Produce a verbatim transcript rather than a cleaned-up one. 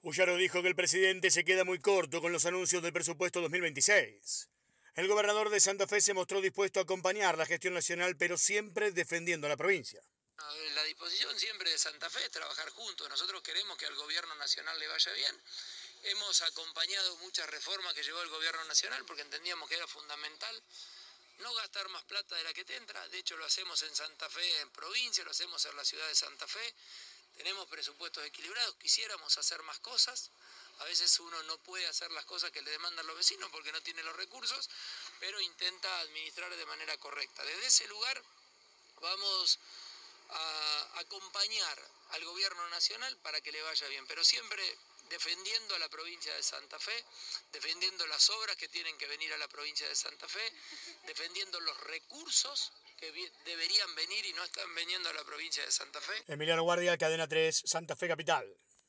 Puyaro dijo que el presidente se queda muy corto con los anuncios del presupuesto dos mil veintiséis. El gobernador de Santa Fe se mostró dispuesto a acompañar la gestión nacional, pero siempre defendiendo a la provincia. La disposición siempre de Santa Fe es trabajar juntos. Nosotros queremos que al gobierno nacional le vaya bien. Hemos acompañado muchas reformas que llevó el gobierno nacional porque entendíamos que era fundamental no gastar más plata de la que te entra. De hecho, lo hacemos en Santa Fe, en provincia, lo hacemos en la ciudad de Santa Fe. Tenemos presupuestos equilibrados, quisiéramos hacer más cosas. A veces uno no puede hacer las cosas que le demandan los vecinos porque no tiene los recursos, pero intenta administrar de manera correcta. Desde ese lugar vamos a acompañar al gobierno nacional para que le vaya bien, pero siempre defendiendo a la provincia de Santa Fe, defendiendo las obras que tienen que venir a la provincia de Santa Fe, defendiendo los recursos que deberían venir y no están viniendo a la provincia de Santa Fe. Emiliano Guardia, Cadena tres, Santa Fe Capital.